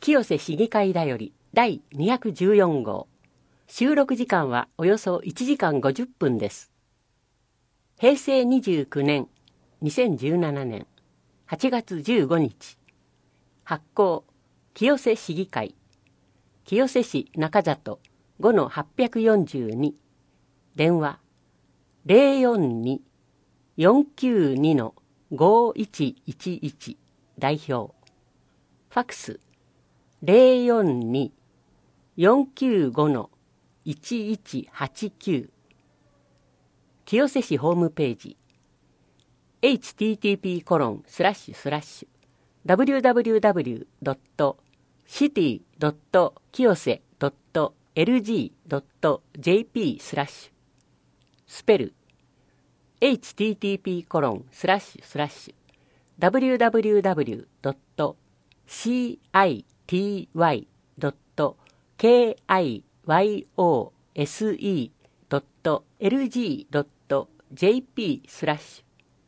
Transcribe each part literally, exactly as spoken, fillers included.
清瀬市議会だよりだいにひゃくじゅうよん号。収録時間はおよそいちじかんごじゅっぷんです。へいせいにじゅうきゅうねん、にせんじゅうななねんはちがつじゅうごにち。発行、清瀬市議会。清瀬市中里 ごのはっぴゃくよんじゅうに。電話 ゼロよんに よんきゅうに ごいちいちいち。代表。ファクスゼロよんに よんきゅうご いちいちはちきゅう。清瀬市ホームページ エイチティーティーピーコロンスラッシュスラッシュダブリューダブリューダブリュードットシティドット清瀬ドットエルジードットジェーピースラッシュスペル エイチティーティーピーコロンスラッシュスラッシュダブリューダブリューダブリュードットシティドットキヨセドットエルジードットジェーピースラッシュ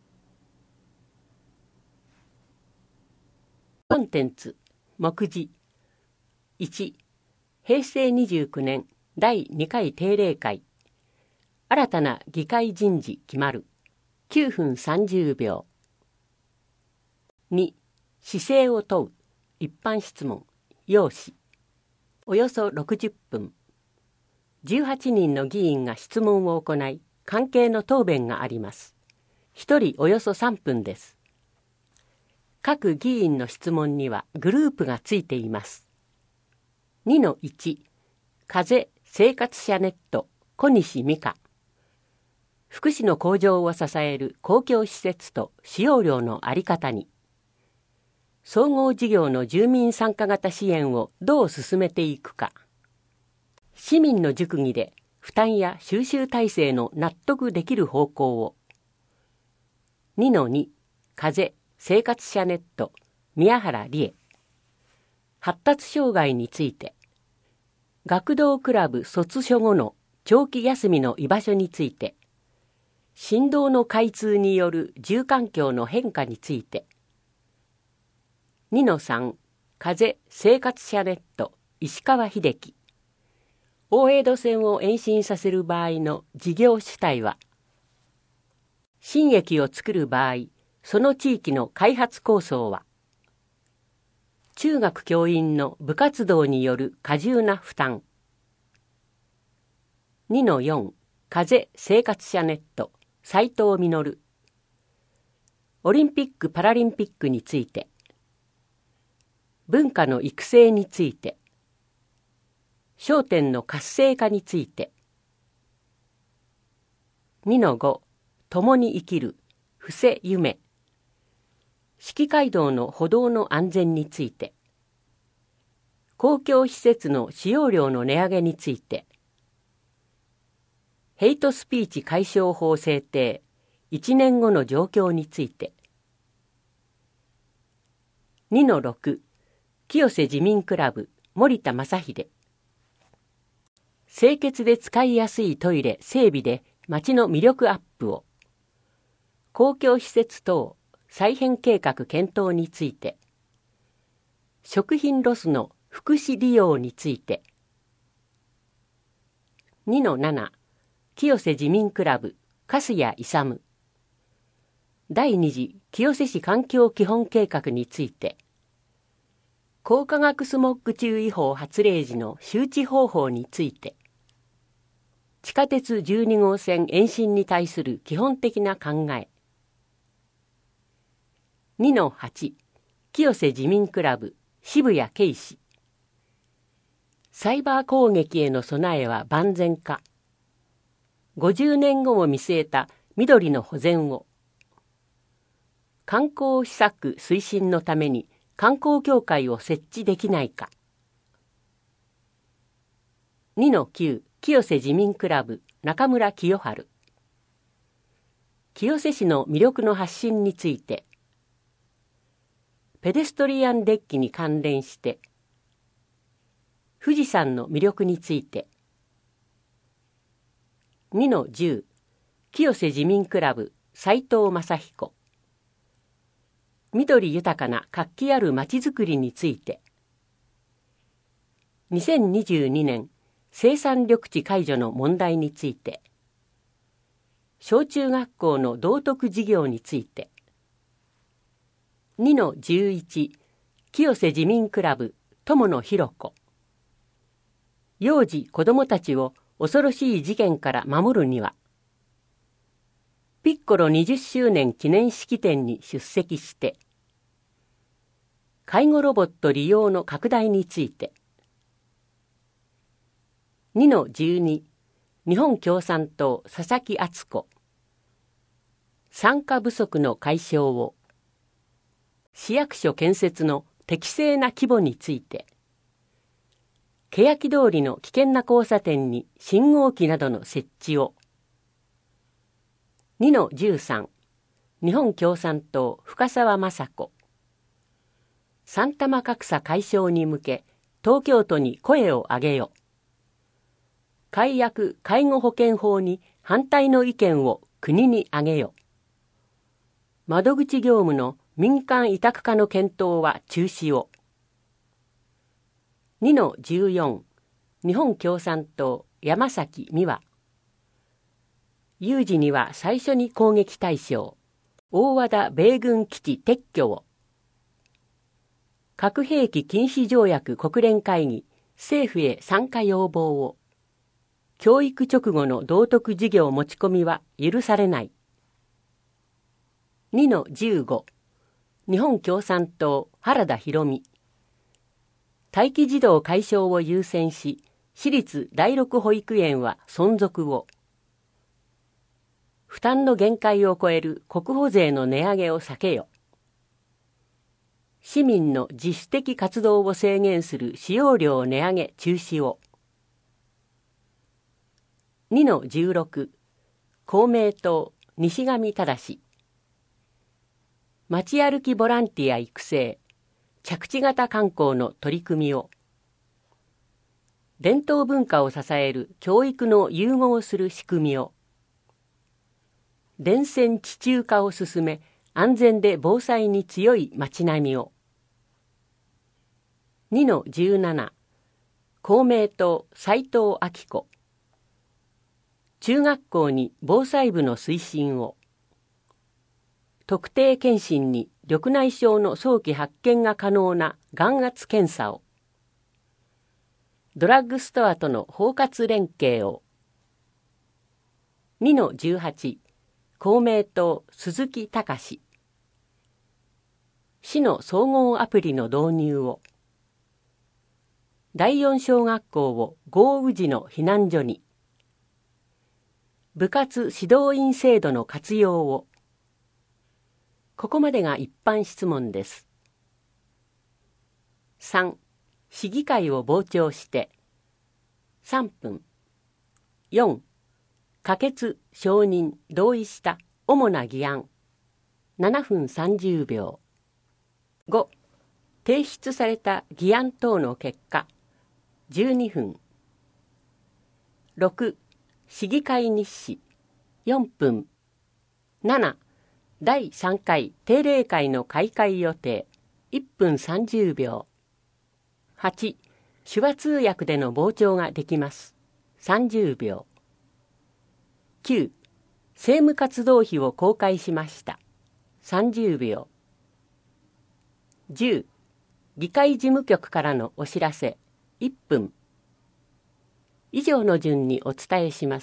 コンテンツ目次いち、へいせいにじゅうきゅうねんだいにかい定例会。新たな議会人事決まる。きゅうふんさんじゅうびょう。に、姿勢を問う。一般質問。要旨。およそろくじゅっぷん。じゅうはちにんの議員が質問を行い、関係の答弁があります。ひとりおよそさんぷんです。各議員の質問にはグループがついています。にのいち、風生活者ネット小西美香。福祉の向上を支える公共施設と使用料の在り方に。総合事業の住民参加型支援をどう進めていくか。市民の熟議で負担や収集体制の納得できる方向を。にのに、風生活者ネット宮原理恵。発達障害について。学童クラブ卒所後の長期休みの居場所について。振動の開通による住環境の変化について。にのさん、風生活者ネット石川秀樹。大江戸線を延伸させる場合の事業主体は、新駅を作る場合、その地域の開発構想は、中学教員の部活動による過重な負担。にのよん、風生活者ネット斉藤実。オリンピック・パラリンピックについて。文化の育成について。商店の活性化について。にのご、共に生きる布施夢。四季街道の歩道の安全について。公共施設の使用料の値上げについて。ヘイトスピーチ解消法制定いちねんごの状況について。にのろく、清瀬自民クラブ森田正秀。清潔で使いやすいトイレ整備で町の魅力アップを。公共施設等再編計画検討について。食品ロスの福祉利用について。にのなな、清瀬自民クラブ粕谷勇。第二次清瀬市環境基本計画について。光化学スモッグ注意報発令時の周知方法について。地下鉄じゅうにごうせん延伸に対する基本的な考え。にのはち、清瀬自民クラブ渋谷圭氏。サイバー攻撃への備えは万全か。ごじゅうねんごを見据えた緑の保全を。観光施策推進のために観光協会を設置できないか。にのきゅう、清瀬自民クラブ中村清春。清瀬市の魅力の発信について。ペデストリアンデッキに関連して。富士山の魅力について。にのじゅう、清瀬自民クラブ斉藤正彦。緑豊かな活気あるまちづくりについて。 にせんにじゅうにねん生産緑地解除の問題について、小中学校の道徳授業について、にのじゅういち清瀬自民クラブ友野博子、幼児子どもたちを恐ろしい事件から守るには、ピッコロにじゅっしゅうねん記念式典に出席して、介護ロボット利用の拡大について、にのじゅうに日本共産党佐々木敦子、産科不足の解消を、市役所建設の適正な規模について、欅通りの危険な交差点に信号機などの設置を、にのじゅうさん日本共産党深澤雅子、三多摩格差解消に向け東京都に声を上げよ、改悪介護保険法に反対の意見を国に挙げよ、窓口業務の民間委託化の検討は中止を、にのじゅうよん日本共産党山崎美和、有事には最初に攻撃対象大和田米軍基地撤去を、核兵器禁止条約国連会議政府へ参加要望を、教育直後の道徳授業持ち込みは許されない。にのじゅうご日本共産党原田博美、待機児童解消を優先し私立第六保育園は存続を、負担の限界を超える国保税の値上げを避けよ、市民の自主的活動を制限する使用料値上げ中止を、にのじゅうろく公明党西上忠、街歩きボランティア育成着地型観光の取り組みを、伝統文化を支える教育の融合する仕組みを、電線地中化を進め安全で防災に強い街並みを、にのじゅうなな公明党斉藤明子、中学校に防災部の推進を、特定健診に緑内障の早期発見が可能な眼圧検査を、ドラッグストアとの包括連携を、にのじゅうはち公明党鈴木隆、市の総合アプリの導入を、だいよん小学校を豪雨時の避難所に、部活指導員制度の活用を。ここまでが一般質問です。さん市議会を傍聴してさんぷん。よん可決承認同意した主な議案ななふんさんじゅうびょう。ご提出された議案等の結果じゅうにふん。ろく市議会日誌よんぷん。ななだいさんかい定例会の開会予定いっぷんさんじゅうびょう。はち手話通訳での傍聴ができますさんじゅうびょう。きゅう政務活動費を公開しましたさんじゅうびょう。じゅう議会事務局からのお知らせいっぷん。以上の順にお伝えします。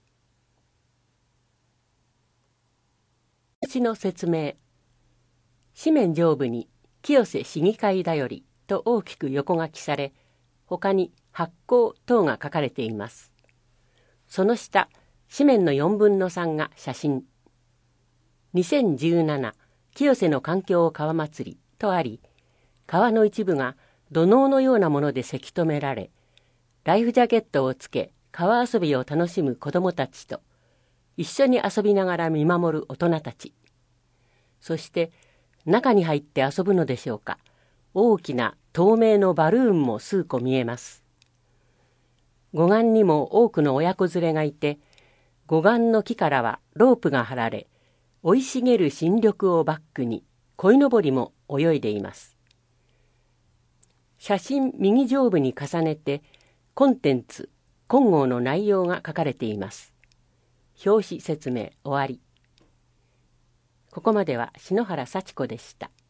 の説明。紙面上部に清瀬市議会だよりと大きく横書きされ、他に発行等が書かれています。その下、紙面のよんぶんのさんが写真。にせんじゅうなな清瀬の環境川祭りとあり、川の一部が土のうのようなものでせき止められ、ライフジャケットをつけ川遊びを楽しむ子どもたちと、一緒に遊びながら見守る大人たち。そして中に入って遊ぶのでしょうか、大きな透明のバルーンも数個見えます。護岸にも多くの親子連れがいて、護岸の木からはロープが張られ、生い茂る新緑をバックに鯉のぼりも泳いでいます。 写真右上部に重ねてコンテンツ金剛の内容が書かれています。表紙説明終わり。ここまでは篠原幸子でした。